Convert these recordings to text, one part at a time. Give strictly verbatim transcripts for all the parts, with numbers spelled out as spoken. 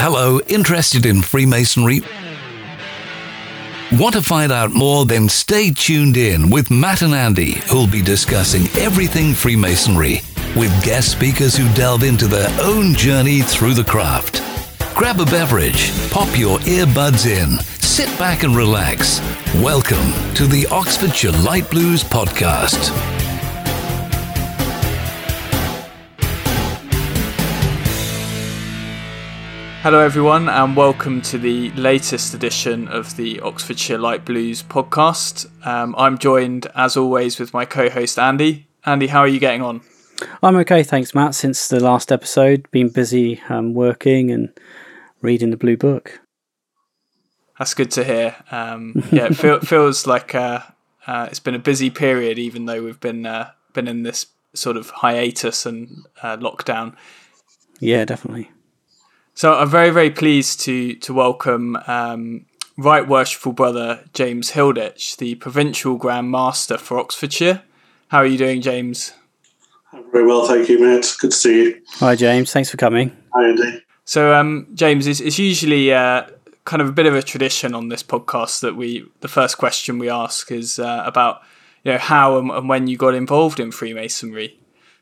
Hello, interested in Freemasonry? Want to find out more? Then stay tuned in with Matt and Andy, who'll be discussing everything Freemasonry with guest speakers who delve into their own journey through the craft. Grab a beverage, pop your earbuds in, sit back and relax. Welcome to the Oxfordshire Light Blues podcast. Hello everyone and welcome to the latest edition of the Oxfordshire Light Blues podcast. Um, I'm joined as always with my co-host Andy. Andy, how are you getting on? I'm okay, thanks Matt. Since the last episode, been busy um, working and reading the Blue Book. That's good to hear. Um, yeah, it feel, feels like uh, uh, it's been a busy period even though we've been, uh, been in this sort of hiatus and uh, lockdown. Yeah, definitely. So I'm very, very pleased to to welcome um, Right Worshipful Brother James Hilditch, the Provincial Grand Master for Oxfordshire. How are you doing, James? Very well, thank you, Matt. Good to see you. Hi, James. Thanks for coming. Hi, Andy. So, um, James, it's, it's usually uh, kind of a bit of a tradition on this podcast that we the first question we ask is uh, about you know how and, and when you got involved in Freemasonry.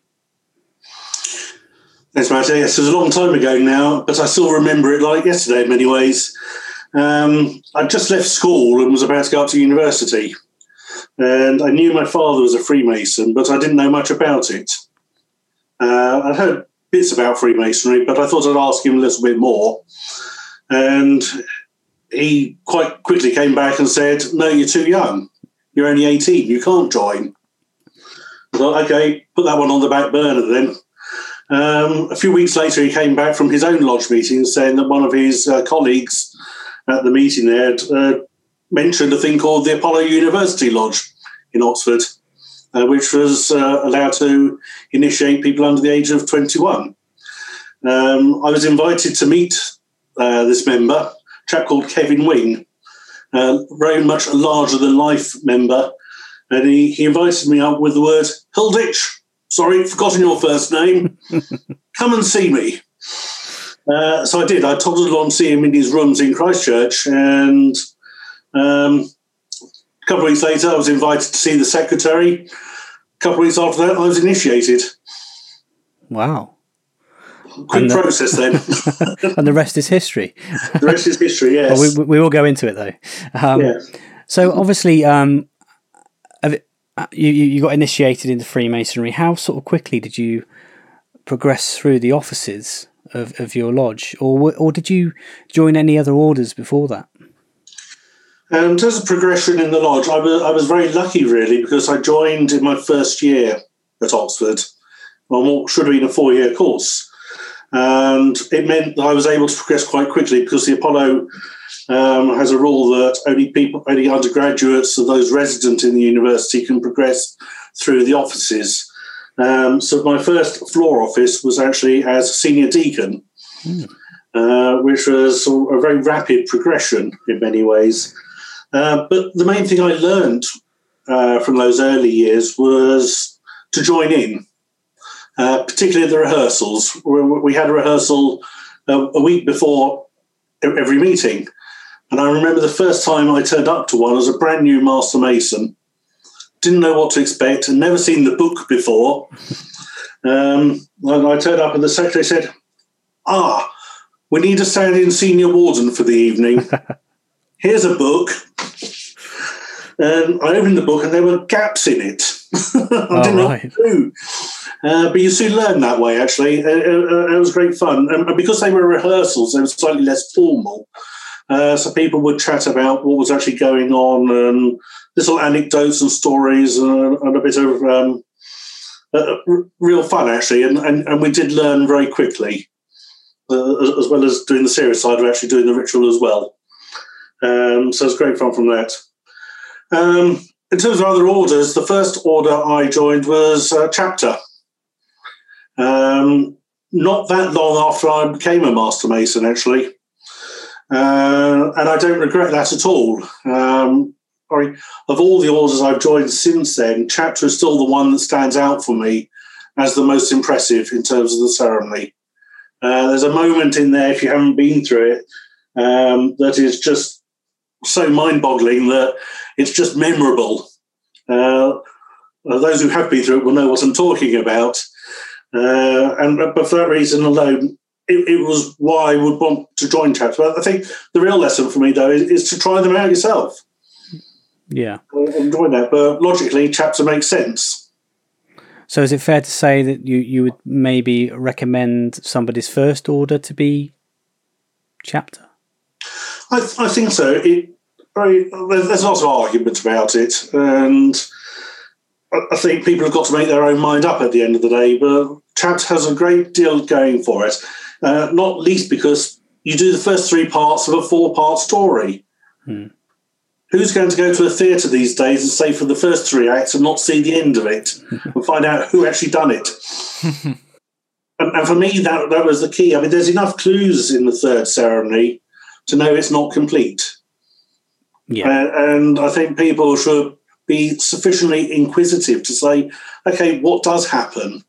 Thanks, Matt. Yes, it was a long time ago now, but I still remember it like yesterday in many ways. Um, I'd just left school and was about to go up to university. And I knew my father was a Freemason, but I didn't know much about it. Uh, I'd heard bits about Freemasonry, but I thought I'd ask him a little bit more. And he quite quickly came back and said, no, you're too young. You're only eighteen. You can't join. I thought, okay, put that one on the back burner then. Um, a few weeks later, he came back from his own lodge meeting saying that one of his uh, colleagues at the meeting there had uh, mentioned a thing called the Apollo University Lodge in Oxford, uh, which was uh, allowed to initiate people under the age of twenty-one. Um, I was invited to meet uh, this member, a chap called Kevin Wing, uh, very much a larger-than-life member, and he, he invited me up with the word, Hilditch. Sorry, forgotten your first name. Come and see me. Uh, so I did. I toddled along to see him in his rooms in Christchurch. And um, a couple of weeks later, I was invited to see the secretary. A couple of weeks after that, I was initiated. Wow. Quick and the, process then. And the rest is history. The rest is history, yes. Well, we, we will go into it, though. Um, yeah. So obviously, um, You, you got initiated into Freemasonry. How sort of quickly did you progress through the offices of, of your lodge, or or did you join any other orders before that? Um, in terms of progression in the lodge, I was, I was very lucky, really, because I joined in my first year at Oxford on what should have been a four-year course. And it meant that I was able to progress quite quickly because the Apollo um, has a rule that only people, only undergraduates or those resident in the university can progress through the offices. Um, so my first floor office was actually as senior deacon, mm. uh, which was a very rapid progression in many ways. Uh, but the main thing I learned uh, from those early years was to join in. Uh, particularly at the rehearsals. We had a rehearsal uh, a week before every meeting. And I remember the first time I turned up to one as a brand new Master Mason. Didn't know what to expect and never seen the book before. Um, and I turned up and the secretary said, ah, we need a stand-in senior warden for the evening. Here's a book. And I opened the book and there were gaps in it. I oh, didn't know right. what to do. Uh, but you soon learn that way, actually. It, it, it was great fun. And because they were rehearsals, they were slightly less formal. Uh, so people would chat about what was actually going on and little anecdotes and stories and, and a bit of um, uh, real fun, actually. And, and, and we did learn very quickly, uh, as, as well as doing the serious side of actually doing the ritual as well. Um, so it was great fun from that. Um, in terms of other orders, the first order I joined was uh, chapter. Um, not that long after I became a Master Mason, actually. Uh, and I don't regret that at all. Um, of all the orders I've joined since then, chapter is still the one that stands out for me as the most impressive in terms of the ceremony. Uh, there's a moment in there, if you haven't been through it, um, that is just so mind-boggling that it's just memorable. Uh, those who have been through it will know what I'm talking about. Uh, and but for that reason alone, it, it was why I would want to join chapters. But I think the real lesson for me, though, is, is to try them out yourself. Yeah. And join that. But logically, chapter makes sense. So is it fair to say that you, you would maybe recommend somebody's first order to be chapter? I, th- I think so. It, I, there's, there's lots of arguments about it, and I, I think people have got to make their own mind up at the end of the day, but chapter has a great deal going for it, uh, not least because you do the first three parts of a four-part story. Hmm. Who's going to go to a theatre these days and stay for the first three acts and not see the end of it and find out who actually done it? and, and for me, that that was the key. I mean, there's enough clues in the third ceremony to know it's not complete. Yeah. Uh, and I think people should be sufficiently inquisitive to say, okay, what does happen?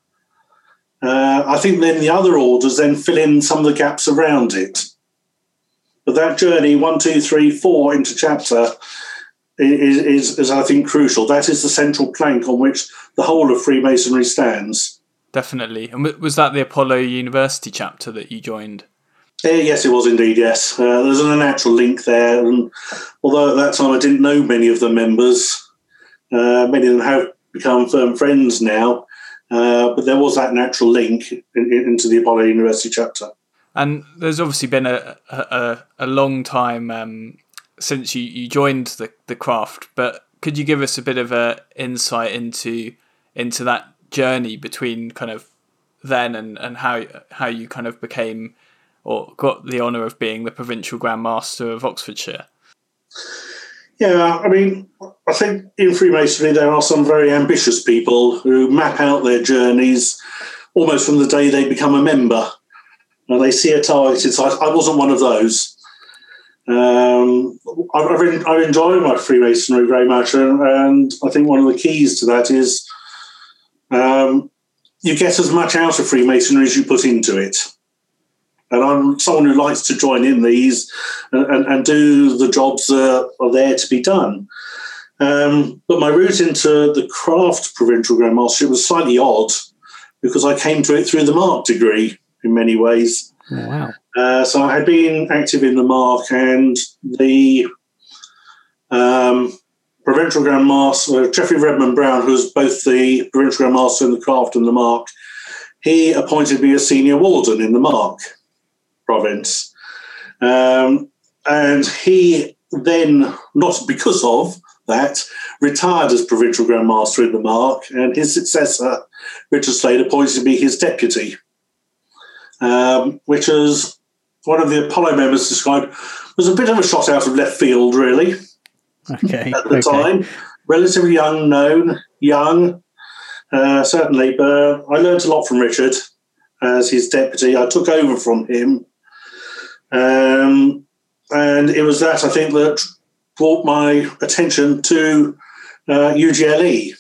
Uh, I think then the other orders then fill in some of the gaps around it. But that journey, one, two, three, four into chapter, is, is, is, I think, crucial. That is the central plank on which the whole of Freemasonry stands. Definitely. And was that the Apollo University chapter that you joined? Uh, yes, it was indeed, yes. Uh, there's a natural link there. And although at that time I didn't know many of the members, uh, many of them have become firm friends now, uh, but there was that natural link in, in, into the Apollo University chapter. And there's obviously been a a, a long time um, since you, you joined the, the craft, but could you give us a bit of a insight into into that journey between kind of then and, and how how you kind of became or got the honour of being the Provincial Grand Master of Oxfordshire? Yeah, I mean, I think in Freemasonry there are some very ambitious people who map out their journeys almost from the day they become a member. And they see a target inside. I wasn't one of those. Um, I've, I've, I've enjoyed my Freemasonry very much, and, and I think one of the keys to that is um, you get as much out of Freemasonry as you put into it. And I'm someone who likes to join in these and, and, and do the jobs that are there to be done. Um, but my route into the craft Provincial Grand Mastership was slightly odd because I came to it through the Mark degree. In many ways. Oh, wow. Uh, so I had been active in the Mark, and the um, Provincial Grand Master, Geoffrey Redmond Brown, who was both the Provincial Grand Master in the Craft and the Mark, he appointed me as Senior Warden in the Mark province. Um, and he then, not because of that, retired as Provincial Grand Master in the Mark, and his successor, Richard Slade, appointed me his deputy. Um, which, as one of the Apollo members described, was a bit of a shot out of left field, really, okay. at the okay. time. Relatively unknown, young, uh, certainly, but I learnt a lot from Richard as his deputy. I took over from him, um, and it was that, I think, that brought my attention to uh, U G L E.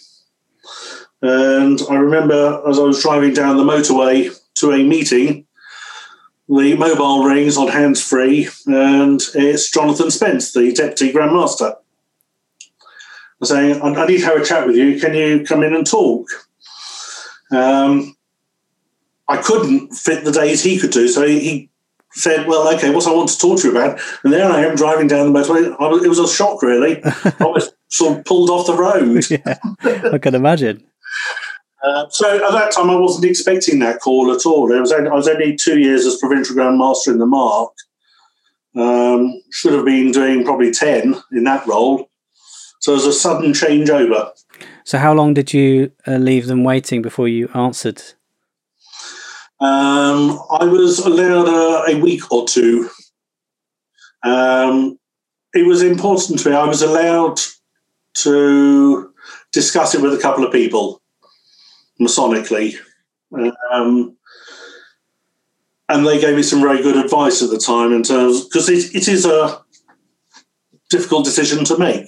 And I remember as I was driving down the motorway to a meeting, the mobile rings on hands-free, and it's Jonathan Spence, the Deputy Grand Master. I'm saying, I need to have a chat with you. Can you come in and talk? Um, I couldn't fit the days he could do, so he, he said, well, okay, what I want to talk to you about. And there I am driving down the motorway. I was, it was a shock, really. I was sort of pulled off the road. Yeah, I can imagine. Uh, so at that time, I wasn't expecting that call at all. It was only, I was only two years as Provincial Grand Master in the Mark. Um, should have been doing probably ten in that role. So it was a sudden changeover. So how long did you uh, leave them waiting before you answered? Um, I was allowed a, a week or two. Um, it was important to me. I was allowed to discuss it with a couple of people. Masonically, um, and they gave me some very good advice at the time in terms, because it, it is a difficult decision to make,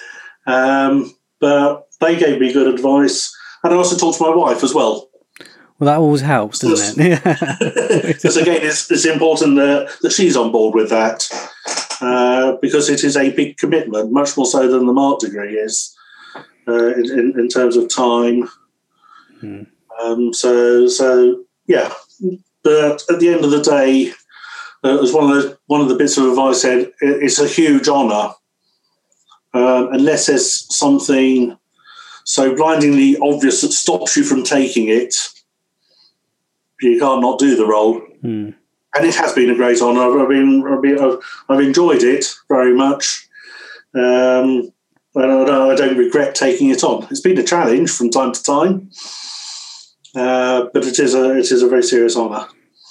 um, but they gave me good advice, and I also talked to my wife as well. Well, that always helps, doesn't it? Because again, it's, it's important that, that she's on board with that, uh, because it is a big commitment, much more so than the Mark degree is, uh, in, in, in terms of time. Hmm. Um, so, so yeah. But at the end of the day, uh, as one of the one of the bits of advice said, it, it's a huge honour, um, unless there's something so blindingly obvious that stops you from taking it. You can't not do the role, mm. and it has been a great honour. I've been, I've, been I've, I've enjoyed it very much, um, and I don't, I don't regret taking it on. It's been a challenge from time to time, uh, but it is a it is a very serious honour.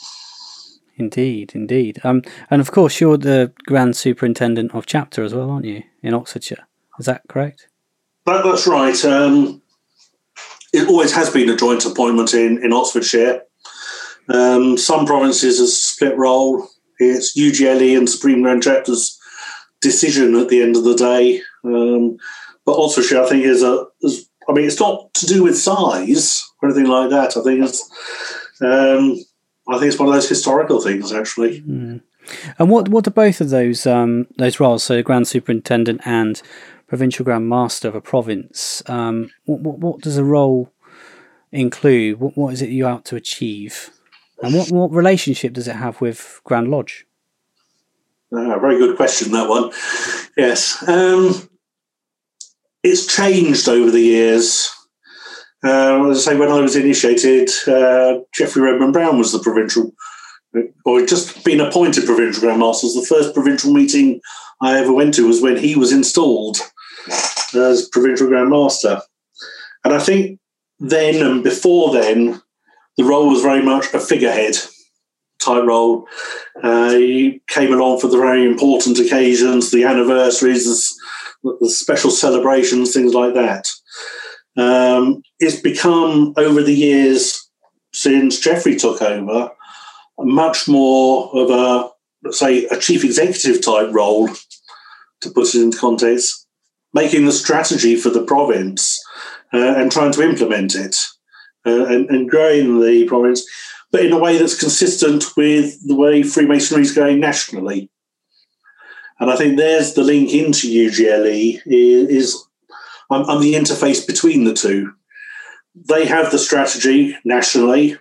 Indeed, indeed, um, and of course you're the Grand Superintendent of Chapter as well, aren't you, in Oxfordshire? Is that correct? That, that's right. Um, it always has been a joint appointment in in Oxfordshire. Um, some provinces are split role. It's U G L E and Supreme Grand Chapter's decision at the end of the day. Um, but Oxfordshire, I think, is a. Is, I mean, it's not to do with size or anything like that. I think it's. Um, I think it's one of those historical things, actually. Mm. And what what do both of those um, those roles, so Grand Superintendent and Provincial Grand Master of a province, um, what, what what does a role include? What what is it you're out to achieve? And what, what relationship does it have with Grand Lodge? Ah, very good question, that one. Yes. Um, it's changed over the years. Uh, as I say, when I was initiated, uh, Geoffrey Redmond Brown was the provincial, or had just been appointed Provincial Grand Master. The first provincial meeting I ever went to was when he was installed as Provincial Grand Master. And I think then and before then, the role was very much a figurehead type role. Uh, he came along for the very important occasions, the anniversaries, the, the special celebrations, things like that. Um, it's become, over the years since Geoffrey took over, much more of a, let's say, a chief executive type role, to put it into context, making the strategy for the province uh, and trying to implement it. Uh, and, and growing the province, but in a way that's consistent with the way Freemasonry is going nationally. And I think there's the link into U G L E, is, is I'm, I'm the interface between the two. They have the strategy nationally.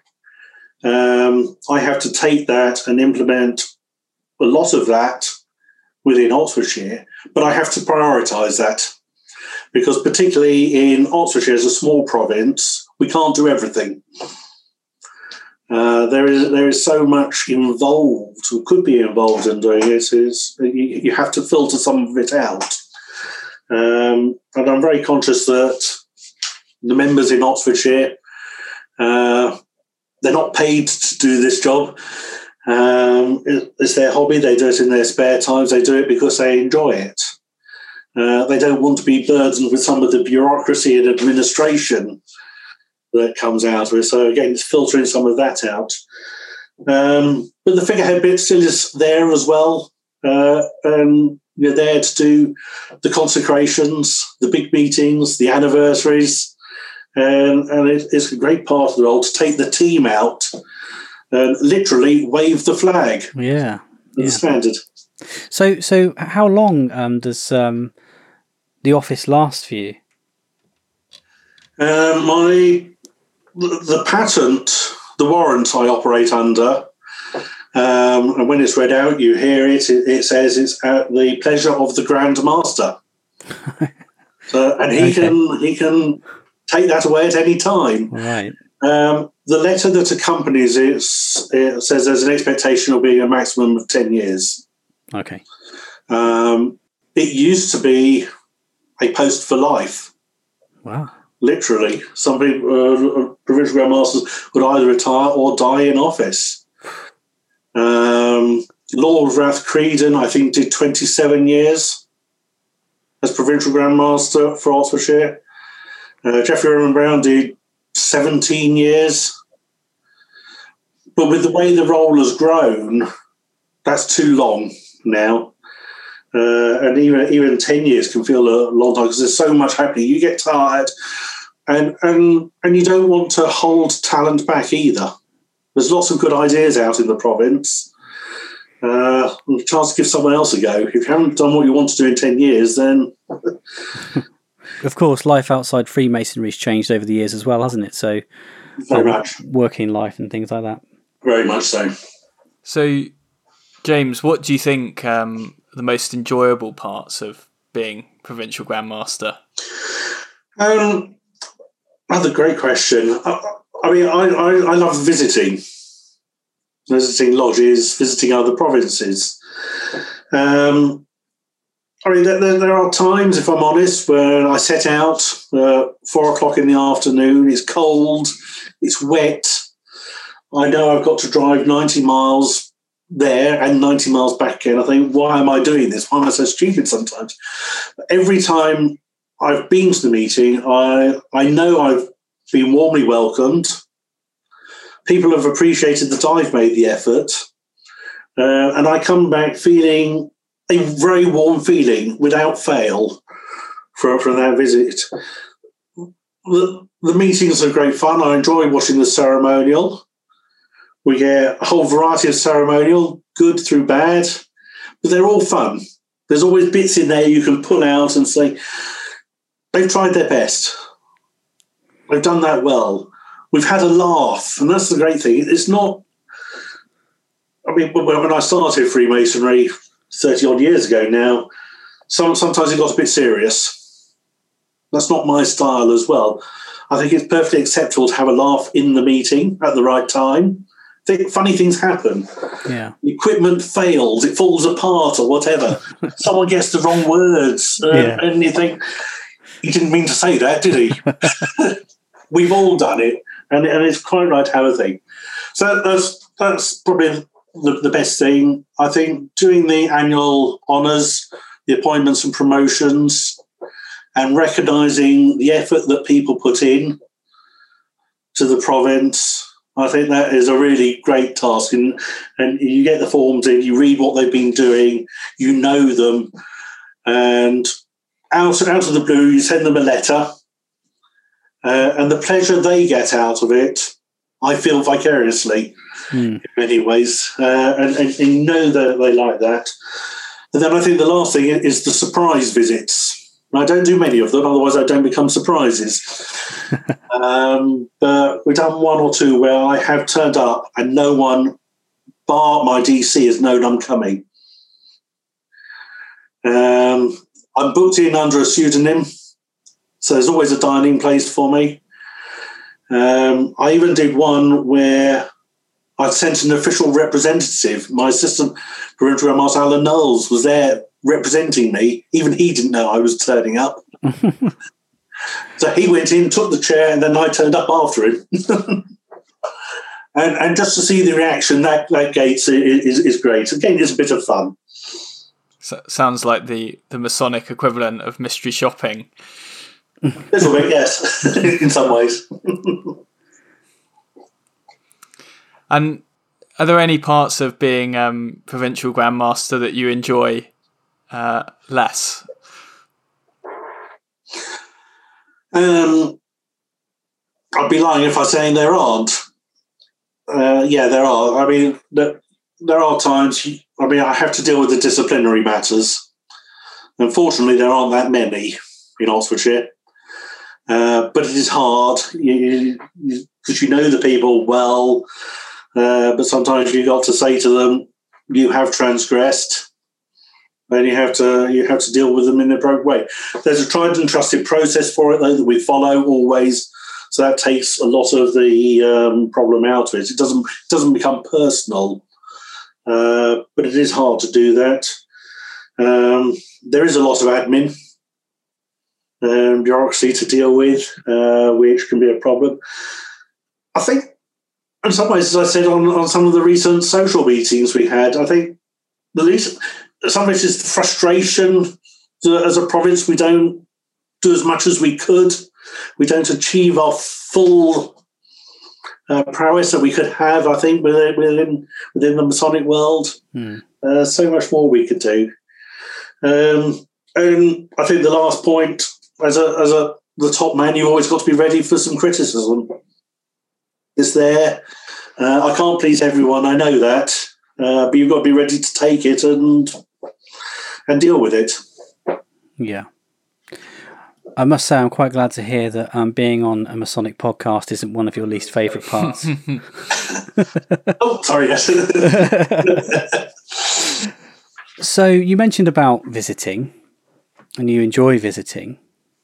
Um, I have to take that and implement a lot of that within Oxfordshire, but I have to prioritise that. Because particularly in Oxfordshire, as a small province, we can't do everything. Uh, there is there is so much involved, or could be involved in doing it. Is you, you have to filter some of it out. Um, and I'm very conscious that the members in Oxfordshire, uh, they're not paid to do this job. Um, it, it's their hobby. They do it in their spare times. They do it because they enjoy it. Uh, they don't want to be burdened with some of the bureaucracy and administration that comes out of it. So again, it's filtering some of that out. Um, but the figurehead bit still is there as well. Uh, and you're there to do the consecrations, the big meetings, the anniversaries. And, and it, it's a great part of the role to take the team out and literally wave the flag. Yeah. The yeah. standard. So, so how long um, does um, the office last for you? Um, my the, the patent, the warrant I operate under, um, and when it's read out, you hear it. It, it says it's at the pleasure of the Grand Master, so, and he okay. can he can take that away at any time. Right. Um, the letter that accompanies it, it says there's an expectation of being a maximum of ten years. Okay. Um, it used to be a post for life. Wow. Literally. Some people, uh, provincial Grand Masters would either retire or die in office. Um, Lord Rathcredan, I think, did twenty-seven years as Provincial Grand Master for Oxfordshire. Uh, Geoffrey Redmond Brown did seventeen years. But with the way the role has grown, that's too long now. Uh, and even even ten years can feel a long time because there's so much happening. You get tired and and and you don't want to hold talent back either. There's lots of good ideas out in the province. Uh, a chance to give someone else a go. If you haven't done what you want to do in ten years, then... Of course, life outside Freemasonry's changed over the years as well, hasn't it? So, Very much. Working life and things like that. Very much so. So, James, what do you think um, the most enjoyable parts of being Provincial Grandmaster? Um, that's a great question. I, I mean, I, I, I love visiting. Visiting lodges, visiting other provinces. Um, I mean, there, there are times, if I'm honest, where I set out uh, four o'clock in the afternoon. It's cold, it's wet. I know I've got to drive ninety miles there and ninety miles back again. I think, why am I doing this? Why am I so stupid sometimes? But every time I've been to the meeting, I I know I've been warmly welcomed. People have appreciated that I've made the effort. Uh, and I come back feeling a very warm feeling without fail from, from that visit. The, the meetings are great fun. I enjoy watching the ceremonial. We get a whole variety of ceremonial, good through bad, but they're all fun. There's always bits in there you can pull out and say, they've tried their best. They've done that well. We've had a laugh, and that's the great thing. It's not... I mean, when I started Freemasonry thirty-odd years ago now, some, sometimes it got a bit serious. That's not my style as well. I think it's perfectly acceptable to have a laugh in the meeting at the right time. Think, funny things happen. Yeah. The equipment fails, it falls apart or whatever. Someone gets the wrong words, uh, Yeah. and you think, he didn't mean to say that, did he? We've all done it. And, and it's quite right to have a thing. So that's that's probably the, the best thing. I think doing the annual honours, the appointments and promotions, and recognising the effort that people put in to the province, I think that is a really great task. And, and you get the forms in, you read what they've been doing, you know them, and out, out of the blue, you send them a letter. Uh, and the pleasure they get out of it, I feel vicariously mm. in many ways. Uh, and, and, and you know that they like that. And then I think the last thing is the surprise visits. I don't do many of them, otherwise I don't become surprises. um, but we've done one or two where I have turned up and no one, bar my D C, has known I'm coming. Um, I'm booked in under a pseudonym. So there's always a dining place for me. Um, I even did one where I sent an official representative. My assistant, Provincial Grandmaster Alan Knowles, was there representing me. Even he didn't know I was turning up. So he went in, took the chair, and then I turned up after him. and, and just to see the reaction, that, that gate is, is, is great. Again, it's a bit of fun. So, sounds like the, the Masonic equivalent of mystery shopping. A little bit, yes, in some ways. And are there any parts of being um, Provincial Grandmaster that you enjoy uh, less? Um, I'd be lying if I was saying there aren't. Uh, yeah, there are. I mean, there, there are times, I mean, I have to deal with the disciplinary matters. Unfortunately, there aren't that many in Oxfordshire. Uh, but it is hard because you, you, you know the people well, uh, but sometimes you've got to say to them, you have transgressed, and you have to you have to deal with them in the appropriate way. There's a tried and trusted process for it, though, that we follow always, so that takes a lot of the um, problem out of it. It doesn't, it doesn't become personal, uh, but it is hard to do that. Um, there is a lot of admin. Um, bureaucracy to deal with, uh, which can be a problem. I think, in some ways, as I said on, on some of the recent social meetings we had, I think the least, some of it is the frustration that as a province we don't do as much as we could. We don't achieve our full uh, prowess that we could have, I think, within within, within the Masonic world. Mm. Uh, so much more we could do. Um, and I think the last point, As a as a the top man, you've always got to be ready for some criticism. It's there. Uh, I can't please everyone, I know that, uh, but you've got to be ready to take it and and deal with it. Yeah. I must say I'm quite glad to hear that um, being on a Masonic podcast isn't one of your least favourite parts. Oh, sorry, yes. So you mentioned about visiting, and you enjoy visiting.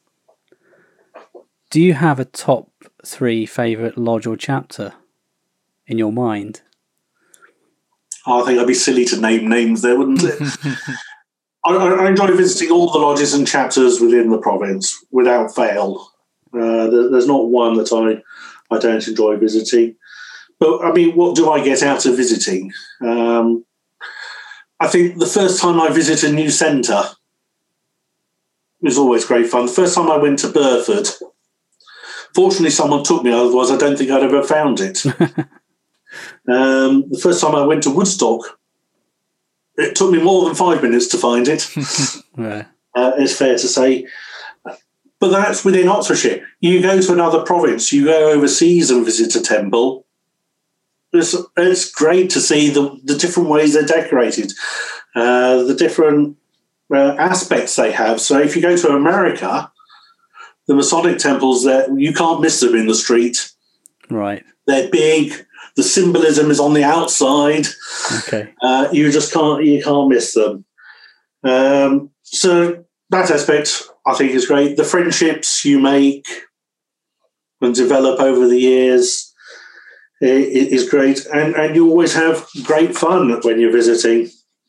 Do you have a top three favourite lodge or chapter in your mind? Oh, I think I'd be silly to name names there, wouldn't it? I, I enjoy visiting all the lodges and chapters within the province, without fail. Uh, there, there's not one that I, I don't enjoy visiting. But, I mean, what do I get out of visiting? Um, I think the first time I visit a new centre was always great fun. The first time I went to Burford, fortunately someone took me, otherwise I don't think I'd ever found it. um, the first time I went to Woodstock, it took me more than five minutes to find it. Yeah. Uh, it's fair to say. But that's within Oxfordshire. You go to another province, you go overseas and visit a temple. It's, it's great to see the, the different ways they're decorated, uh, the different uh, aspects they have. So if you go to America, the Masonic temples, there you can't miss them in the street. Right. They're big. The symbolism is on the outside. Okay. Uh, you just can't you can't miss them. Um, so that aspect I think is great. The friendships you make and develop over the years is great, and and you always have great fun when you're visiting.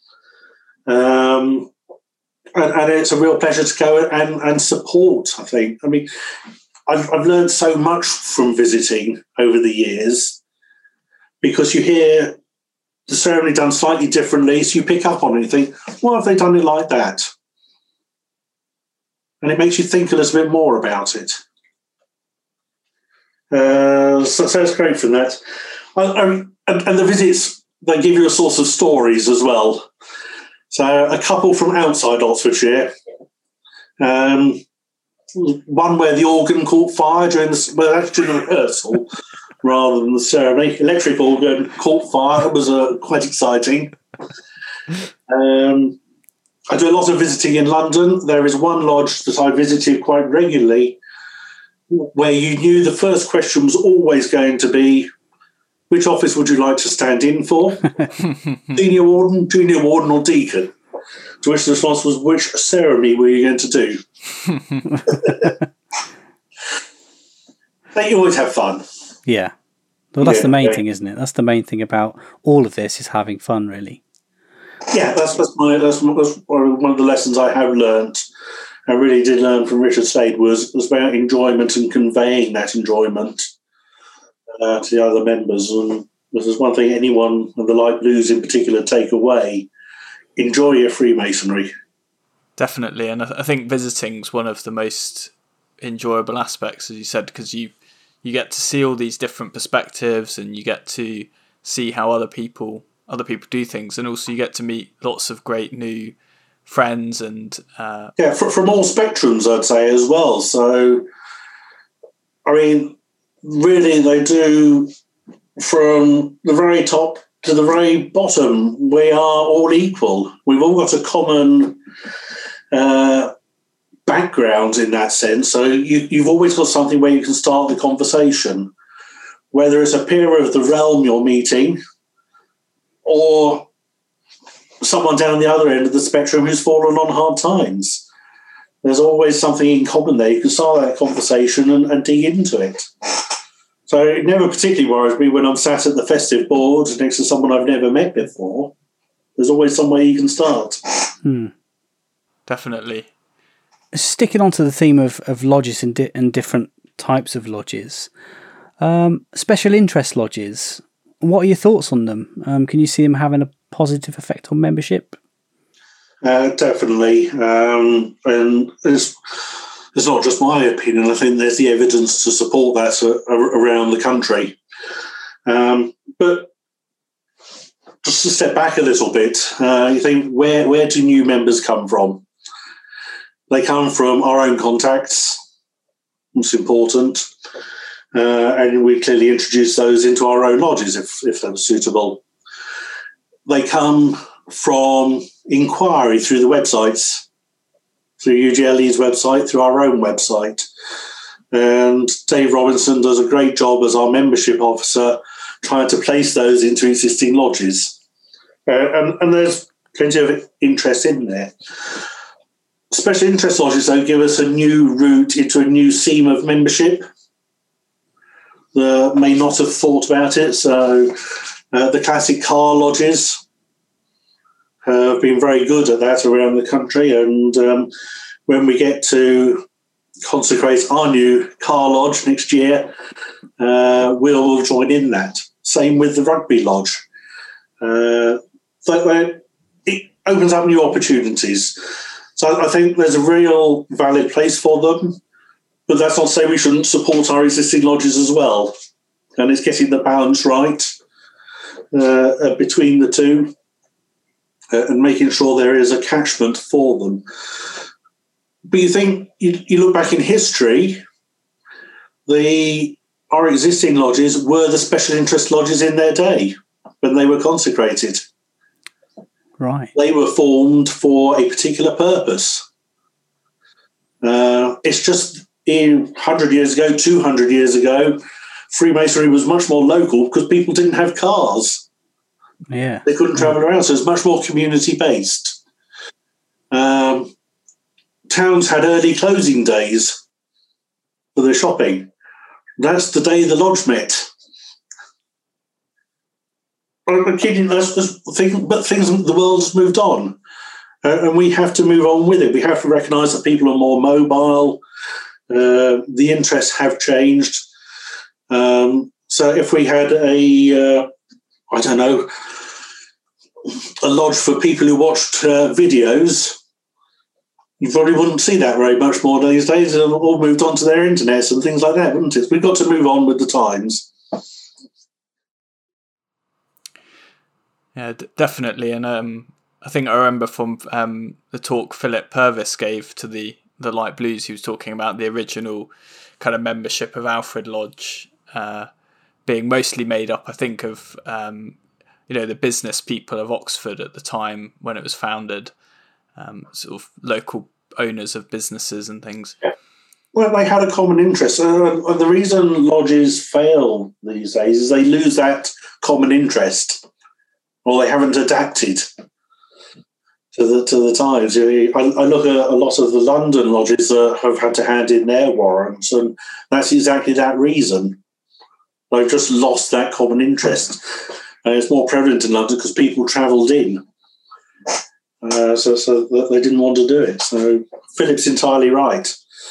Um, and, and it's a real pleasure to go and, and support. I think. I mean, I've I've learned so much from visiting over the years. Because you hear the ceremony done slightly differently, so you pick up on it and think, why have they done it like that? And it makes you think a little bit more about it. Uh, so, so it's great from that. I, I, and, and the visits, they give you a source of stories as well. So a couple from outside Oxfordshire, um, one where the organ caught fire during the, well, actually during the rehearsal, rather than the ceremony. Electric organ caught fire. It was uh, quite exciting. Um, I do a lot of visiting in London. There is one lodge that I visited quite regularly where you knew the first question was always going to be, which office would you like to stand in for? Senior warden, junior warden or deacon? To which the response was, which ceremony were you going to do? But you always have fun. Yeah. Well, that's yeah, the main yeah. thing, isn't it? That's the main thing about all of this is having fun, really. Yeah, that's that's, my, that's, that's one of the lessons I have learned. I really did learn from Richard Slade was, was about enjoyment and conveying that enjoyment uh, to the other members. And this is one thing anyone of the light blues in particular take away. Enjoy your Freemasonry. Definitely, and I think visiting's one of the most enjoyable aspects, as you said, because you you get to see all these different perspectives, and you get to see how other people other people do things, and also you get to meet lots of great new friends and uh... yeah, from, from all spectrums, I'd say as well. So, I mean, really, they do from the very top to the very bottom. We are all equal. We've all got a common uh, background in that sense. So you, you've always got something where you can start the conversation, whether it's a peer of the realm you're meeting or someone down the other end of the spectrum who's fallen on hard times. There's always something in common there. You can start that conversation and, and dig into it. So it never particularly worries me when I'm sat at the festive board next to someone I've never met before. There's always some way you can start. Hmm. Definitely. Sticking on to the theme of, of lodges and, di- and different types of lodges, um, special interest lodges, what are your thoughts on them? Um, can you see them having a positive effect on membership? Uh, definitely. Um, and it's, it's not just my opinion. I think there's the evidence to support that uh, around the country. Um, but just to step back a little bit, uh, you think, where, where do new members come from? They come from our own contacts. It's important. Uh, and we clearly introduce those into our own lodges if, if they were suitable. They come from inquiry through the websites, through U G L E's website, through our own website. And Dave Robinson does a great job as our membership officer trying to place those into existing lodges. Uh, and, and there's plenty of interest in there. Special interest lodges, though, give us a new route into a new seam of membership. They may not have thought about it. So uh, the classic car lodges have been very good at that around the country. And um, when we get to consecrate our new car lodge next year, uh, we'll join in that. Same with the rugby lodge. Uh, so it opens up new opportunities. So I think there's a real valid place for them, but that's not to say we shouldn't support our existing lodges as well. And it's getting the balance right uh, between the two uh, and making sure there is a catchment for them. But you think, you, you look back in history, the our existing lodges were the special interest lodges in their day when they were consecrated. Right. They were formed for a particular purpose. Uh, it's just in one hundred years ago, two hundred years ago, Freemasonry was much more local because people didn't have cars. Yeah. They couldn't travel around, so it's much more community-based. Um, towns had early closing days for their shopping. That's the day the lodge met. I'm kidding, that's, that's thing, but things, the world has moved on. Uh, and we have to move on with it. We have to recognise that people are more mobile. Uh, the interests have changed. Um, so if we had a, uh, I don't know, a lodge for people who watched uh, videos, you probably wouldn't see that very much more these days. They've all moved on to their internets and things like that, wouldn't it? We've got to move on with the times. Yeah, d- definitely. And um, I think I remember from um, the talk Philip Purvis gave to the, the Light Blues, he was talking about the original kind of membership of Alfred Lodge uh, being mostly made up, I think, of, um, you know, the business people of Oxford at the time when it was founded, um, sort of local owners of businesses and things. Well, they had a common interest. Uh, and the reason lodges fail these days is they lose that common interest, or they haven't adapted to the to the times. I, I look at a lot of the London lodges that have had to hand in their warrants, and that's exactly that reason. They've just lost that common interest. And it's more prevalent in London because people travelled in. Uh, so, so they didn't want to do it. So Philip's entirely right.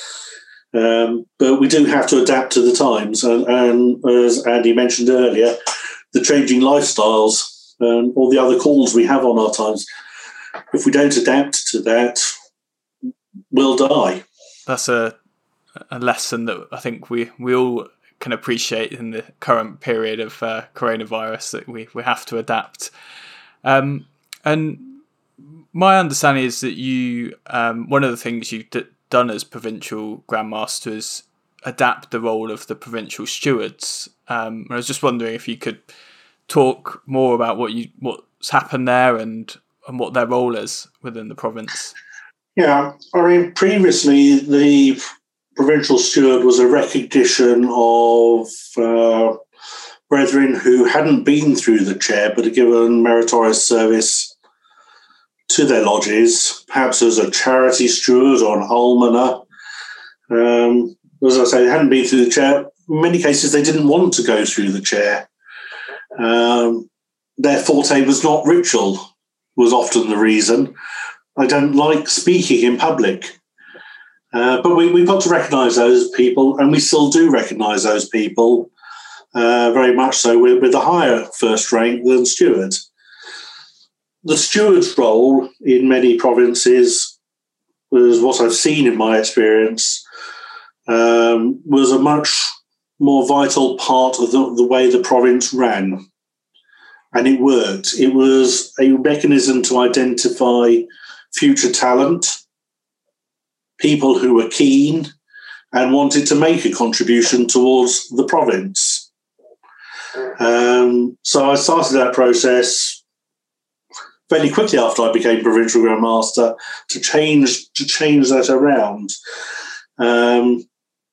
Um, but we do have to adapt to the times. And, and as Andy mentioned earlier, the changing lifestyles and all the other calls we have on our times, if we don't adapt to that, we'll die. That's a a lesson that I think we, we all can appreciate in the current period of uh, coronavirus, that we, we have to adapt. Um, and my understanding is that you, um, one of the things you've d- done as provincial Grand Master is adapt the role of the provincial stewards. Um, I was just wondering if you could talk more about what you what's happened there and, and what their role is within the province. Yeah, I mean, previously the provincial steward was a recognition of uh, brethren who hadn't been through the chair but had given meritorious service to their lodges, perhaps as a charity steward or an almoner. Um, as I say, they hadn't been through the chair. In many cases, they didn't want to go through the chair. Um, their forte was not ritual, was often the reason. I don't like speaking in public. Uh, but we, we've got to recognise those people, and we still do recognise those people, uh, very much so with, with a higher first rank than steward. The steward's role in many provinces, was what I've seen in my experience, um, was a much more vital part of the, the way the province ran. And it worked. It was a mechanism to identify future talent, people who were keen and wanted to make a contribution towards the province. Um, so I started that process fairly quickly after I became provincial Grand Master to change to change that around. Um,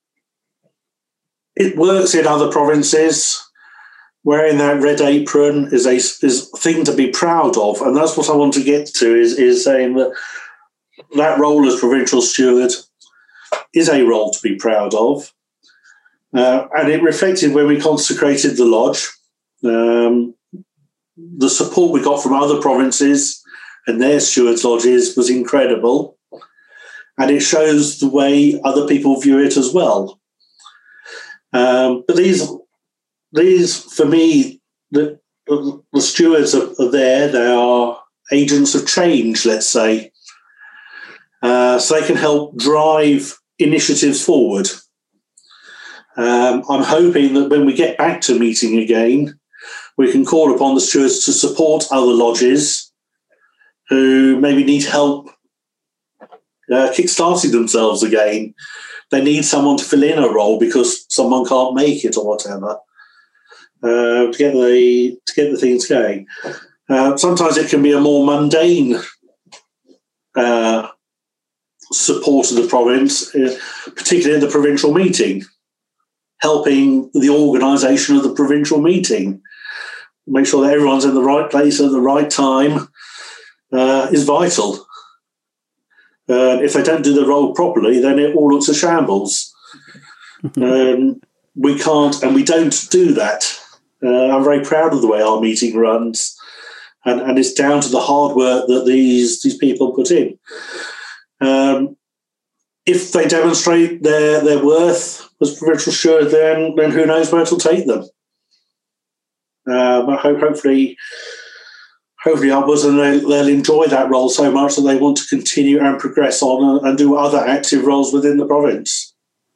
it works in other provinces. Wearing that red apron is a is a thing to be proud of, and that's what I want to get to. Is is saying that that role as provincial steward is a role to be proud of, uh, and it reflected when we consecrated the lodge. Um, the support we got from other provinces and their stewards' lodges was incredible, and it shows the way other people view it as well. Um, but these, these for me, the, the, the stewards are, are there. They are agents of change, let's say, uh, so they can help drive initiatives forward. Um, I'm hoping that when we get back to meeting again, we can call upon the stewards to support other lodges who maybe need help uh, kickstarting themselves again. They need someone to fill in a role because someone can't make it or whatever, uh, to get the to get the things going. Uh, sometimes it can be a more mundane uh, support of the province, uh, particularly at the provincial meeting, helping the organisation of the provincial meeting. Make sure that everyone's in the right place at the right time uh, is vital. Uh, if they don't do the role properly, then it all looks a shambles. um, we can't, and we don't do that. Uh, I'm very proud of the way our meeting runs, and, and it's down to the hard work that these these people put in. Um, if they demonstrate their their worth as provincial steward, then then who knows where it'll take them. Uh, but ho- hopefully, hopefully upwards, and they, they'll enjoy that role so much that they want to continue and progress on and, and do other active roles within the province.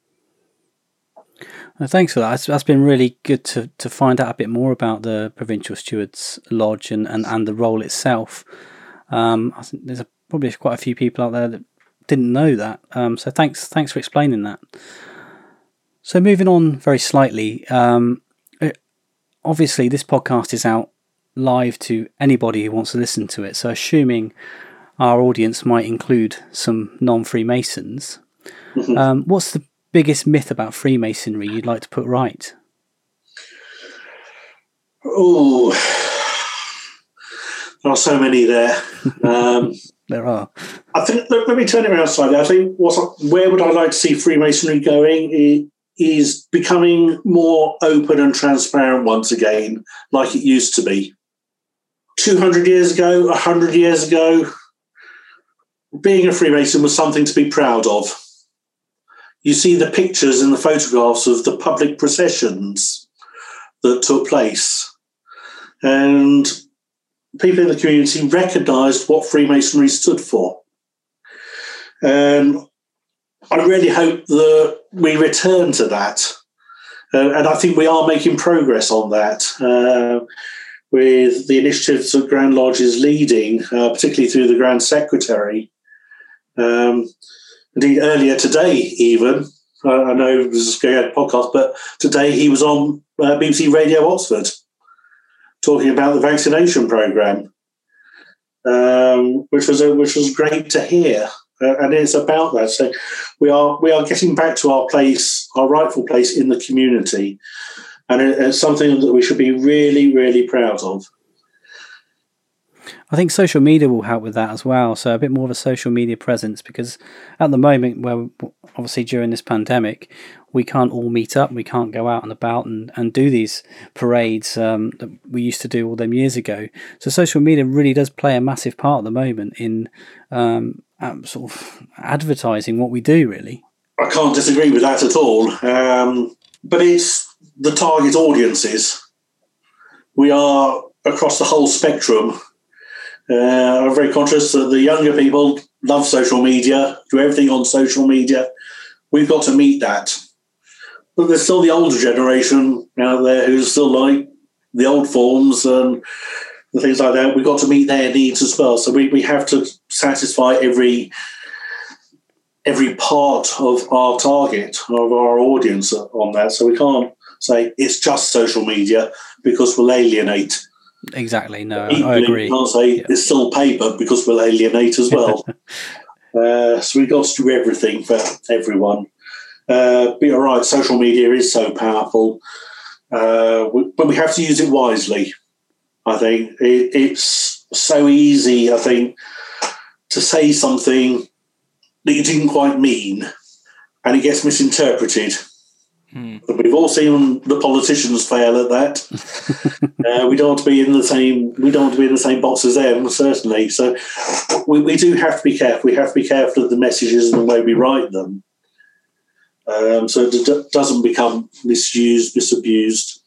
Well, thanks for that. That's, that's been really good to, to find out a bit more about the Provincial Stewards Lodge and, and, and the role itself. Um, I think there's a, probably quite a few people out there that didn't know that. Um, so thanks thanks for explaining that. So moving on very slightly, um, obviously this podcast is out live to anybody who wants to listen to it. So assuming our audience might include some non-Freemasons, mm-hmm. um, what's the biggest myth about Freemasonry you'd like to put right? Oh, there are so many there. Um, there are. I think. Let, let me turn it around slightly. I think what where would I like to see Freemasonry going is, is becoming more open and transparent once again, like it used to be. two hundred years ago, one hundred years ago, being a Freemason was something to be proud of. You see the pictures and the photographs of the public processions that took place. And people in the community recognised what Freemasonry stood for. And I really hope that we return to that. Uh, and I think we are making progress on that. Uh, with the initiatives that Grand Lodge is leading, uh, particularly through the Grand Secretary. Um, indeed, earlier today even, uh, I know this is going to be a podcast, but today he was on uh, B B C Radio Oxford talking about the vaccination programme, um, which was a, which was great to hear. Uh, and it's about that. So we are we are getting back to our place, our rightful place in the community. And it's something that we should be really, really proud of. I think social media will help with that as well. So a bit more of a social media presence, because at the moment, where obviously during this pandemic, we can't all meet up, we can't go out and about and, and do these parades um, that we used to do all them years ago. So social media really does play a massive part at the moment in um, sort of advertising what we do, really. I can't disagree with that at all. Um, but it's the target audiences. We are across the whole spectrum. Uh, I'm very conscious that the younger people love social media, do everything on social media. We've got to meet that. But there's still the older generation out there who's still like the old forms and things like that. We've got to meet their needs as well. So we, we have to satisfy every every part of our target, of our audience on that. So we can't say it's just social media because we'll alienate. Exactly. No, Equally, I agree. We can't say yeah. it's still paper because we'll alienate as well. uh, so we've got to do everything for everyone. Uh, but you're right, social media is so powerful, uh, we, but we have to use it wisely. I think it, it's so easy, I think, to say something that you didn't quite mean, and it gets misinterpreted. Hmm. We've all seen the politicians fail at that. uh, we don't want to be in the same. We don't want to be in the same box as them, certainly. So we, we do have to be careful. We have to be careful of the messages and the way we write them, um, so it d- doesn't become misused, misabused.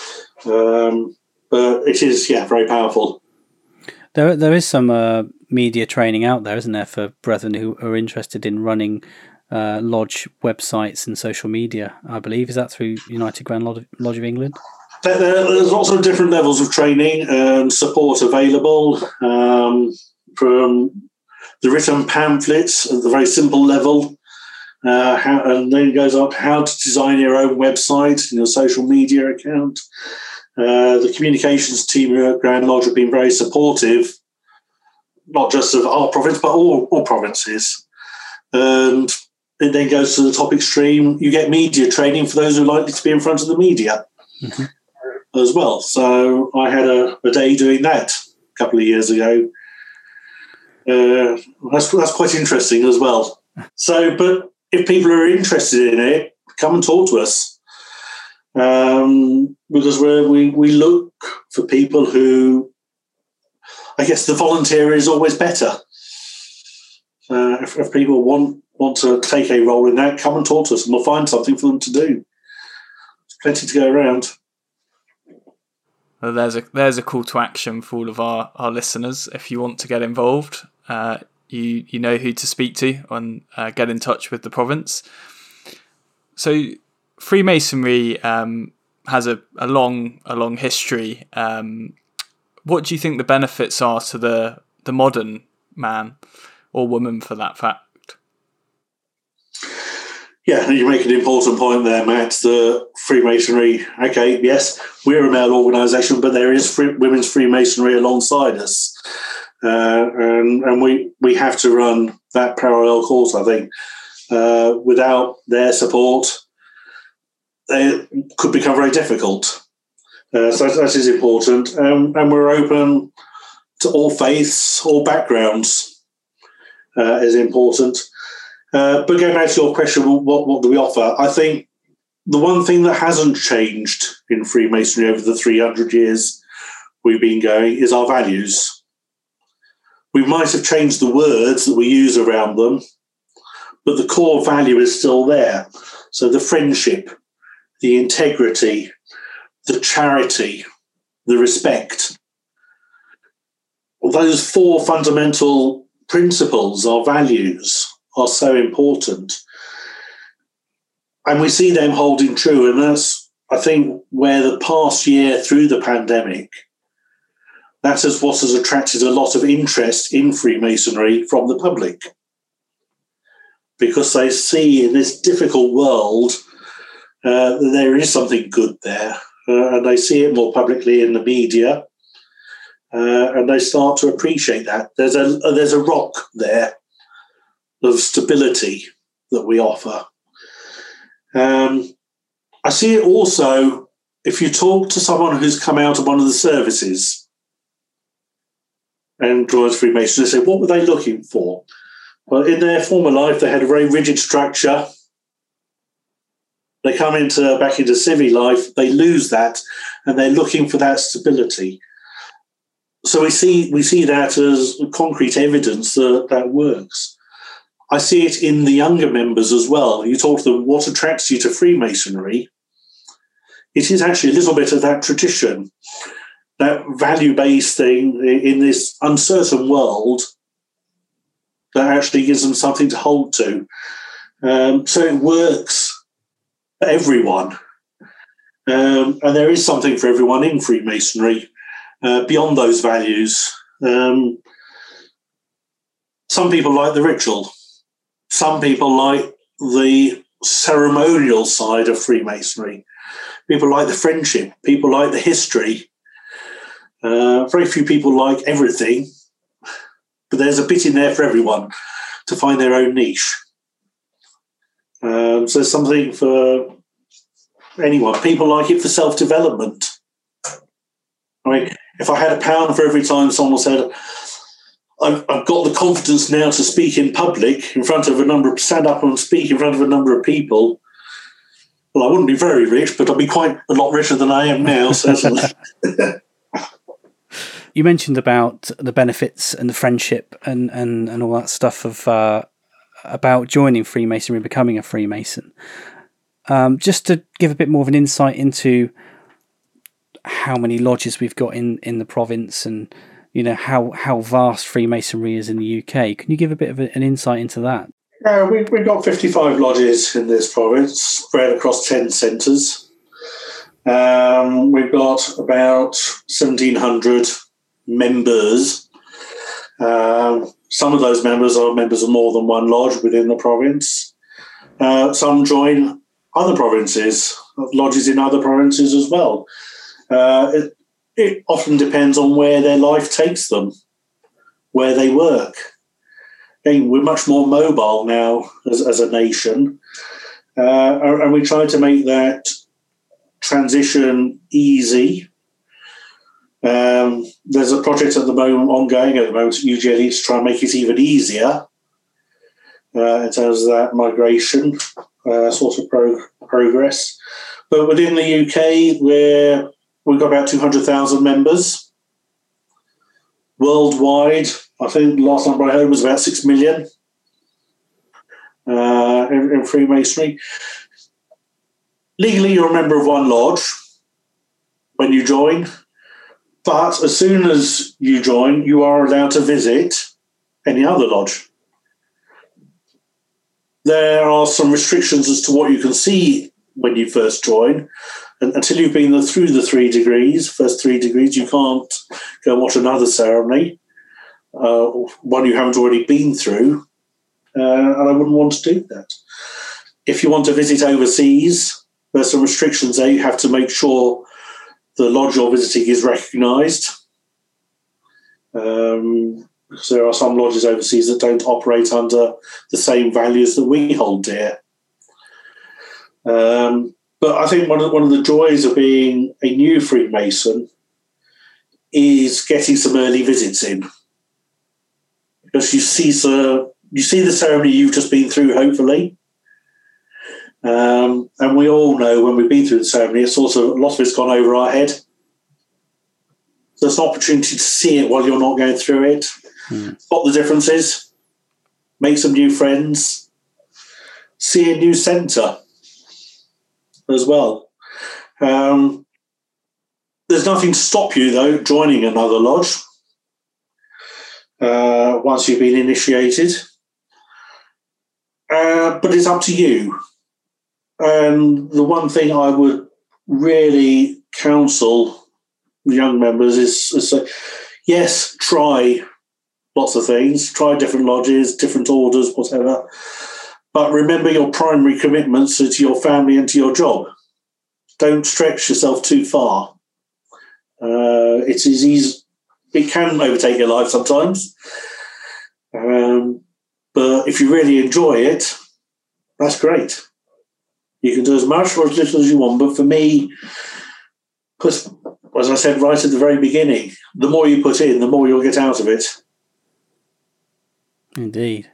Um, but it is, yeah, very powerful. There, there is some uh, media training out there, isn't there, for brethren who are interested in running uh, lodge websites and social media, I believe. Is that through United Grand Lodge, lodge of England? There, there's lots of different levels of training and support available, um, from the written pamphlets at the very simple level, uh, how, and then it goes up how to design your own website, your social media account. Uh, the communications team here at Grand Lodge have been very supportive, not just of our province, but all, all provinces. And it then goes to the top extreme. You get media training for those who are likely to be in front of the media mm-hmm. as well. So I had a, a day doing that a couple of years ago. Uh, that's, that's quite interesting as well. So, but if people are interested in it, come and talk to us. Um, because we're, we we look for people who, I guess, the volunteer is always better. Uh, if, if people want want to take a role in that, come and talk to us, and we'll find something for them to do. There's plenty to go around. Well, there's a there's a call to action for all of our, our listeners. If you want to get involved, uh, you you know who to speak to and uh, get in touch with the province. So. Freemasonry um, has a, a long a long history. Um, what do you think the benefits are to the the modern man or woman, for that fact? Yeah, you make an important point there, Matt. The Freemasonry, okay, yes, we're a male organisation, but there is free, women's Freemasonry alongside us, uh, and and we we have to run that parallel course. I think uh, without their support, it could become very difficult. Uh, so that is important. Um, and we're open to all faiths, all backgrounds uh, is important. Uh, but going back to your question, what, what do we offer? I think the one thing that hasn't changed in Freemasonry over the three hundred years we've been going is our values. We might have changed the words that we use around them, but the core value is still there. So the friendship, the integrity, the charity, the respect. Those four fundamental principles, our values, are so important. And we see them holding true. And that's, I think, where the past year through the pandemic, that is what has attracted a lot of interest in Freemasonry from the public. Because they see in this difficult world, Uh, there is something good there, uh, and they see it more publicly in the media, uh, and they start to appreciate that. There's a there's a rock there of stability that we offer. Um, I see it also if you talk to someone who's come out of one of the services and joins Freemasonry, they say, what were they looking for? Well, in their former life, they had a very rigid structure. They come into back into civvy life, they lose that, and they're looking for that stability. So we see we see that as concrete evidence that that works. I see it in the younger members as well. You talk to them, what attracts you to Freemasonry? It is actually a little bit of that tradition, that value-based thing in this uncertain world that actually gives them something to hold to. Um, so it works for everyone. Um, and there is something for everyone in Freemasonry uh, beyond those values. Um, some people like the ritual. some people like the ceremonial side of Freemasonry. People like the friendship. People like the history. Uh, very few people like everything, but there's a bit in there for everyone to find their own niche. Um, so something for anyone. People like it for self-development. I mean, if I had a pound for every time someone said, I've, I've got the confidence now to speak in public in front of a number of, stand up and speak in front of a number of people, well, I wouldn't be very rich, but I'd be quite a lot richer than I am now, certainly. You mentioned about the benefits and the friendship and, and, and all that stuff of uh, about joining Freemasonry, becoming a Freemason. Um, just to give a bit more of an insight into how many lodges we've got in, in the province and, you know, how, how vast Freemasonry is in the U K. Can you give a bit of a, an insight into that? Yeah, we, we've got fifty-five lodges in this province, spread across ten centres. Um, we've got about seventeen hundred members. Um, some of those members are members of more than one lodge within the province. Uh, some join other provinces, lodges in other provinces as well. Uh, it, it often depends on where their life takes them, where they work. Again, we're much more mobile now as, as a nation, uh, and we try to make that transition easy. Um, there's a project at the moment ongoing at the moment at U G L E to try and make it even easier uh, in terms of that migration uh, sort of pro- progress. But within the U K, we're, we've got about two hundred thousand members. Worldwide, I think the last number I heard was about six million uh, in, in Freemasonry. Legally, you're a member of one lodge when you join. But as soon as you join, you are allowed to visit any other lodge. There are some restrictions as to what you can see when you first join. And until you've been through the three degrees, first three degrees, you can't go watch another ceremony, uh, one you haven't already been through. Uh, and I wouldn't want to do that. If you want to visit overseas, there's some restrictions there. You have to make sure the lodge you're visiting is recognised. Um, because there are some lodges overseas that don't operate under the same values that we hold dear. Um, but I think one of, one of the joys of being a new Freemason is getting some early visits in. Because you see, so, you see the ceremony you've just been through, hopefully. Um, and we all know when we've been through the ceremony, it's sort of, a lot of it's gone over our head. So it's an opportunity to see it while you're not going through it. Mm. Spot the differences, make some new friends, see a new centre as well. Um, there's nothing to stop you, though, joining another lodge uh, once you've been initiated. Uh, but it's up to you. And the one thing I would really counsel young members is, is say, yes, try lots of things, try different lodges, different orders, whatever. But remember your primary commitments are to your family and to your job. Don't stretch yourself too far. Uh, it's as easy, it can overtake your life sometimes. Um, but if you really enjoy it, that's great. You can do as much or as little as you want. But for me, because, as I said right at the very beginning, the more you put in, the more you'll get out of it. Indeed.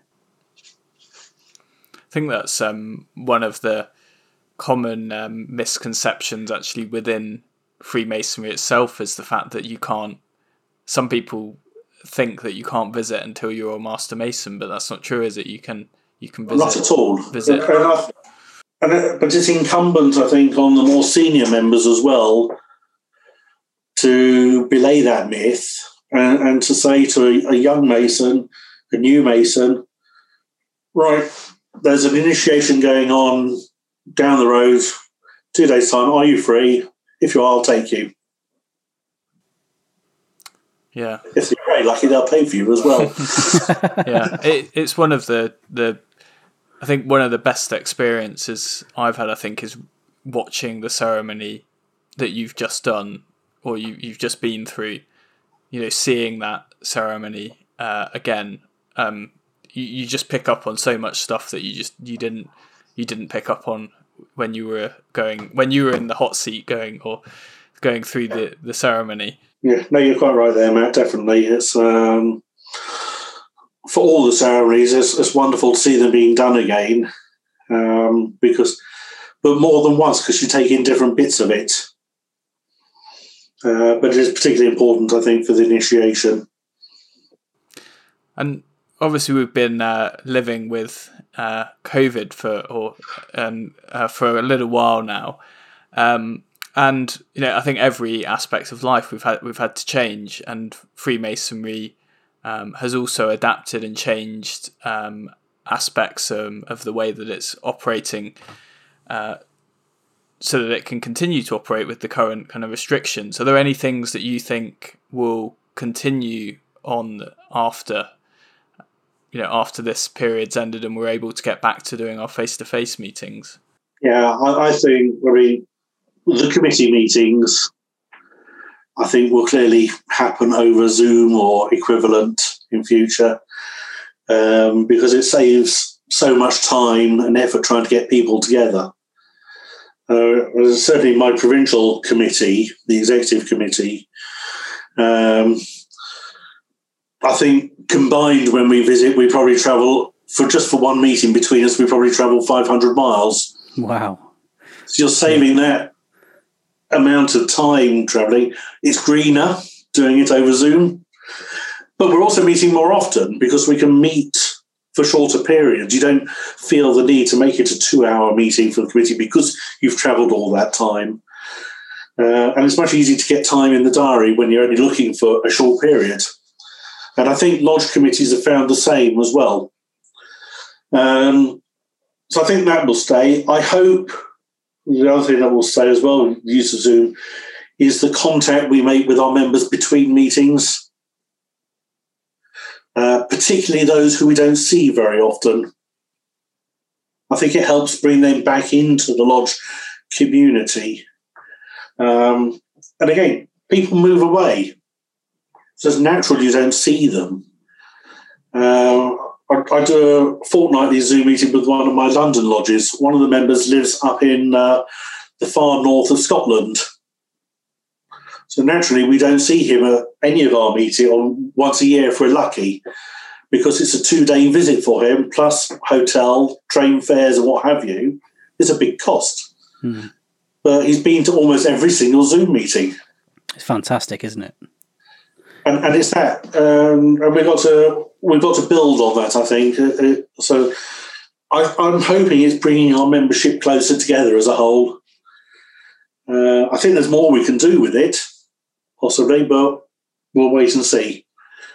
I think that's um, one of the common um, misconceptions actually within Freemasonry itself, is the fact that you can't, some people think that you can't visit until you're a Master Mason, but that's not true, is it? You can you can visit. Not at all. Visit. And, uh, but it's incumbent, I think, on the more senior members as well to belay that myth and, and to say to a, a young Mason, a new Mason, right, there's an initiation going on down the road, two days' time, are you free? If you are, I'll take you. Yeah. If you're very lucky, they'll pay for you as well. Yeah, it, it's one of the, the I think one of the best experiences I've had, I think, is watching the ceremony that you've just done, or you, you've just been through, you know, seeing that ceremony uh, again. Um, you, you just pick up on so much stuff that you just, you didn't, you didn't pick up on when you were going, when you were in the hot seat going, or going through the, the ceremony. Yeah, no, you're quite right there, Matt, definitely. It's, um, for all the ceremonies, it's, it's wonderful to see them being done again, um, because, but more than once, because you take in different bits of it. Uh, but it is particularly important, I think, for the initiation. And obviously, we've been uh, living with uh, COVID for or um, uh, for a little while now, um, and you know, I think every aspect of life we've had we've had to change, and Freemasonry um, has also adapted and changed um, aspects um, of the way that it's operating, uh, so that it can continue to operate with the current kind of restrictions. Are there any things that you think will continue on after? You know, after this period's ended and we're able to get back to doing our face-to-face meetings? Yeah, I, I think, I mean, the committee meetings, I think, will clearly happen over Zoom or equivalent in future, um, because it saves so much time and effort trying to get people together. Uh, certainly my provincial committee, the executive committee, um, I think combined when we visit, we probably travel, for just for one meeting between us, we probably travel five hundred miles. Wow. So you're saving that amount of time travelling. It's greener doing it over Zoom. But we're also meeting more often because we can meet for shorter periods. You don't feel the need to make it a two-hour meeting for the committee because you've travelled all that time. Uh, and it's much easier to get time in the diary when you're only looking for a short period. And I think lodge committees have found the same as well. Um, so I think that will stay. I hope the other thing that will stay as well, the use of Zoom, is the contact we make with our members between meetings, uh, particularly those who we don't see very often. I think it helps bring them back into the lodge community. Um, and again, people move away. So it's natural you don't see them. Uh, I, I do a fortnightly Zoom meeting with one of my London lodges. One of the members lives up in uh, the far north of Scotland. So naturally, we don't see him at any of our meetings, or once a year if we're lucky, because it's a two-day visit for him, plus hotel, train fares and what have you. It's a big cost. Hmm. But he's been to almost every single Zoom meeting. It's fantastic, isn't it? And, and it's that, um, and we've got to we've got to build on that. I think uh, so. I, I'm hoping it's bringing our membership closer together as a whole. Uh, I think there's more we can do with it, possibly, but we'll wait and see.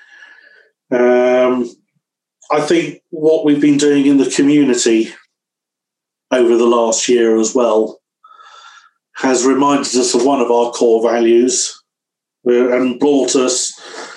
Um, I think what we've been doing in the community over the last year as well has reminded us of one of our core values. And brought us,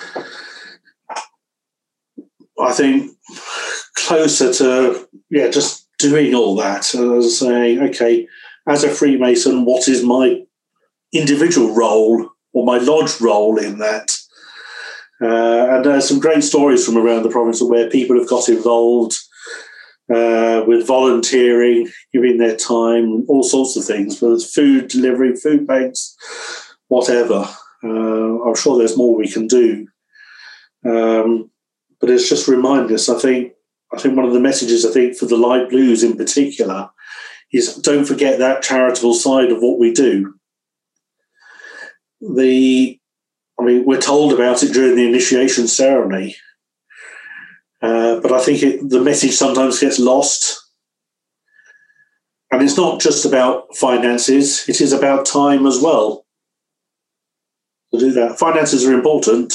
I think, closer to, yeah, just doing all that. And I was saying, okay, as a Freemason, what is my individual role or my lodge role in that? Uh, and there's some great stories from around the province where people have got involved uh, with volunteering, giving their time, all sorts of things, whether it's food delivery, food banks, whatever. Uh, I'm sure there's more we can do, um, but it's just reminding us. I think. I think one of the messages I think for the Light Blues in particular is don't forget that charitable side of what we do. The, I mean, we're told about it during the initiation ceremony, uh, but I think it, the message sometimes gets lost. And it's not just about finances; it is about time as well. To do that. Finances are important.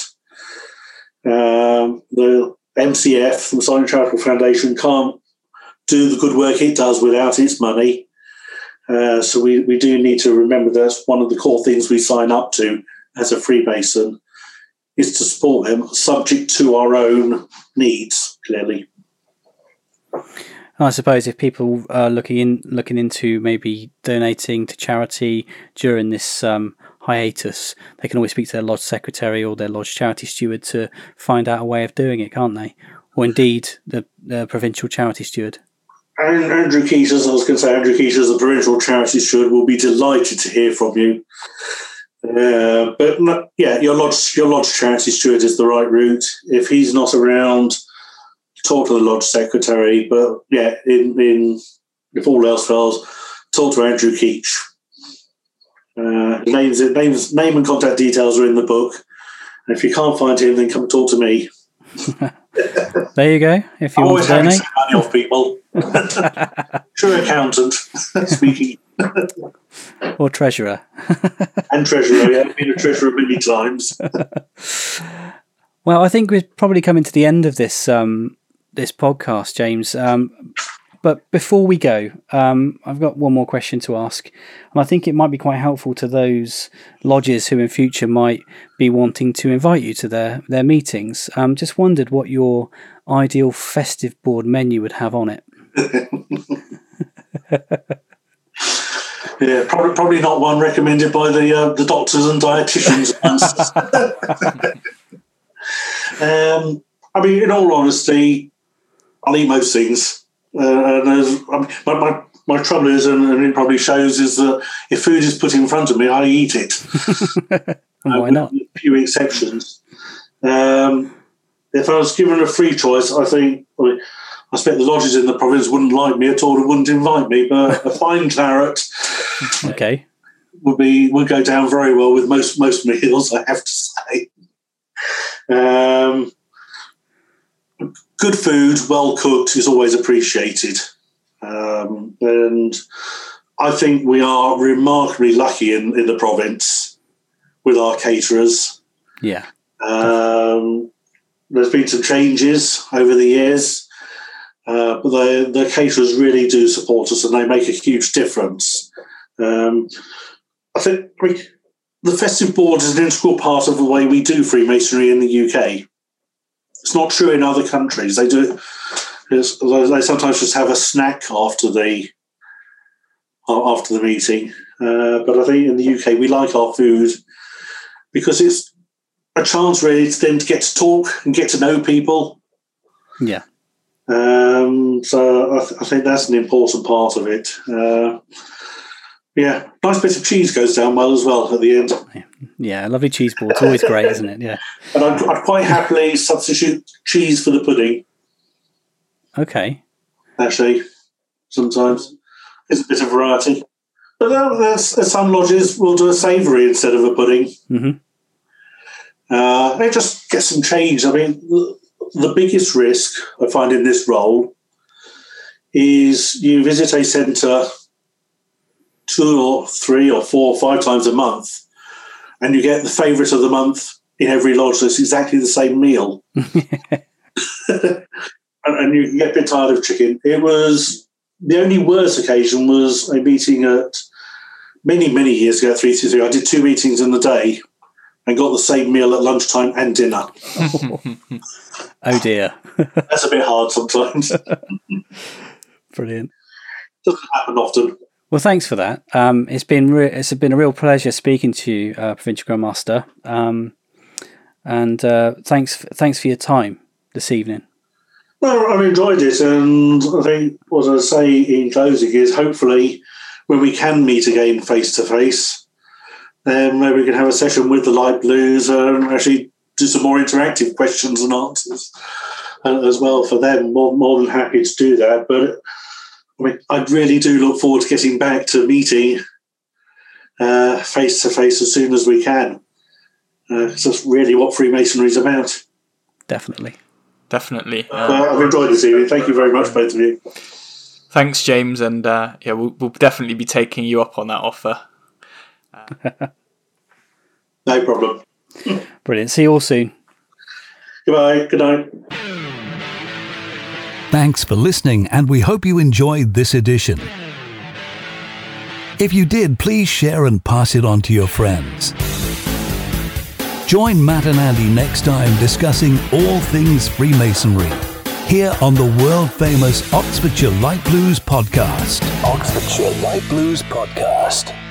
Um, the M C F, the Masonic Charitable Foundation, can't do the good work it does without its money. Uh, so we, we do need to remember that's one of the core things we sign up to as a Freemason is to support them, subject to our own needs, clearly. I suppose if people are looking in, looking into maybe donating to charity during this um, hiatus, they can always speak to their lodge secretary or their lodge charity steward to find out a way of doing it, can't they? Or indeed the, the provincial charity steward. And Andrew Keys, as I was going to say, Andrew Keys, as the provincial charity steward, will be delighted to hear from you. Uh, but no, yeah, your lodge, your lodge charity steward is the right route. If he's not around, talk to the lodge secretary. But yeah, in, in if all else fails, talk to Andrew Keach. Uh, names, names, name and contact details are in the book. And if you can't find him, then come talk to me. There you go. If you I'm want always to happy donate, to take money off people. True accountant speaking. or treasurer. And treasurer, yeah, I've been a treasurer many times. Well, I think we're probably coming to the end of this um, this podcast, James. Um, but before we go, um, I've got one more question to ask, and I think it might be quite helpful to those lodges who in future might be wanting to invite you to their their meetings. Um, just wondered what your ideal festive board menu would have on it. Yeah, probably probably not one recommended by the uh, the doctors and dietitians. um, I mean, in all honesty, I'll eat most things. Uh, and there's, I mean, my, my my trouble is, and, and it probably shows, is that if food is put in front of me, I eat it. Why uh, not? With a few exceptions. Um, if I was given a free choice, I think I, mean, I expect the lodges in the province wouldn't like me at all and wouldn't invite me. But a fine claret, okay, would be would go down very well with most most meals, I have to say. Um, good food, well cooked, is always appreciated. Um, and I think we are remarkably lucky in, in the province with our caterers. Yeah. Um, there's been some changes over the years, uh, but the, the caterers really do support us and they make a huge difference. Um, I think I mean, the festive board is an integral part of the way we do Freemasonry in the U K. It's not true in other countries. They do. They sometimes just have a snack after the after the meeting. Uh, but I think in the U K we like our food because it's a chance really to then to get to talk and get to know people. Yeah. Um, so I, th- I think that's an important part of it. Uh, yeah, nice bit of cheese goes down well as well at the end. Yeah, a lovely cheese ball. It's always great, isn't it? Yeah. And I'd, I'd quite happily substitute cheese for the pudding. Okay. Actually, sometimes it's a bit of variety. But uh, there's, there's some lodges will do a savoury instead of a pudding. Mm-hmm. Uh, they just get some change. I mean, the, the biggest risk I find in this role is you visit a centre two or three or four or five times a month and you get the favourite of the month in every lodge. So it's exactly the same meal. and, and you get a bit tired of chicken. It was, the only worst occasion was a meeting at, many, many years ago, three two three. I did two meetings in the day and got the same meal at lunchtime and dinner. Oh dear. That's a bit hard sometimes. Brilliant. Doesn't happen often. Well, thanks for that. Um, it's been re- it's been a real pleasure speaking to you, uh, Provincial Grand Master. Um, and uh, thanks f- thanks for your time this evening. Well, I've enjoyed it, and I think what I say in closing is hopefully when we can meet again face to face, then maybe we can have a session with the Light Blues and actually do some more interactive questions and answers uh, as well for them. More, more than happy to do that. But I mean, I really do look forward to getting back to meeting uh, face to face as soon as we can. Uh, it's just really what Freemasonry is about. Definitely. Definitely. Uh, well, I've enjoyed this evening. Thank you very much, both of you. Thanks, James, and uh, yeah, we'll, we'll definitely be taking you up on that offer. Uh, no problem. Brilliant. See you all soon. Goodbye. Good night. Thanks for listening, and we hope you enjoyed this edition. If you did, please share and pass it on to your friends. Join Matt and Andy next time discussing all things Freemasonry here on the world-famous Oxfordshire Light Blues podcast. Oxfordshire Light Blues podcast.